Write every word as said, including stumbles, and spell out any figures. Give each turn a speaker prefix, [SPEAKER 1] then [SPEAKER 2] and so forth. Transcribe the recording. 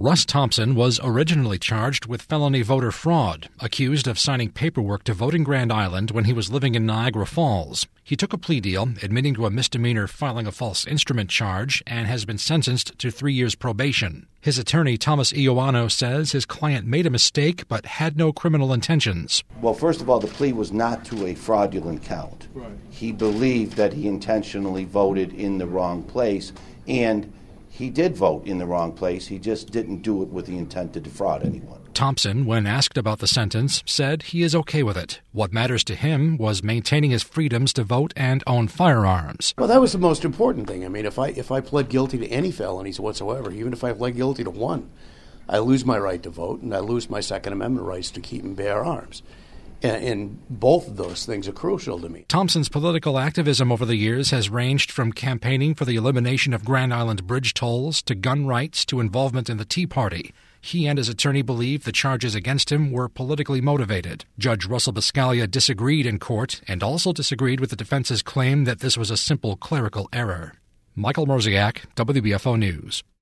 [SPEAKER 1] Russ Thompson was originally charged with felony voter fraud, accused of signing paperwork to vote in Grand Island when he was living in Niagara Falls. He took a plea deal, admitting to a misdemeanor filing a false instrument charge, and has been sentenced to three years probation. His attorney, Thomas Ioano, says his client made a mistake but had no criminal intentions.
[SPEAKER 2] Well, first of all, the plea was not to a fraudulent count.
[SPEAKER 3] Right.
[SPEAKER 2] He believed that he intentionally voted in the wrong place, and he did vote in the wrong place. He just didn't do it with the intent to defraud anyone.
[SPEAKER 1] Thompson, when asked about the sentence, said he is okay with it. What matters to him was maintaining his freedoms to vote and own firearms.
[SPEAKER 3] Well, that was the most important thing. I mean, if I if I pled guilty to any felonies whatsoever, even if I pled guilty to one, I lose my right to vote and I lose my Second Amendment rights to keep and bear arms. And, and both of those things are crucial to me.
[SPEAKER 1] Thompson's political activism over the years has ranged from campaigning for the elimination of Grand Island bridge tolls to gun rights to involvement in the Tea Party. He and his attorney believe the charges against him were politically motivated. Judge Russell Biscaglia disagreed in court and also disagreed with the defense's claim that this was a simple clerical error. Michael Mroziak, W B F O News.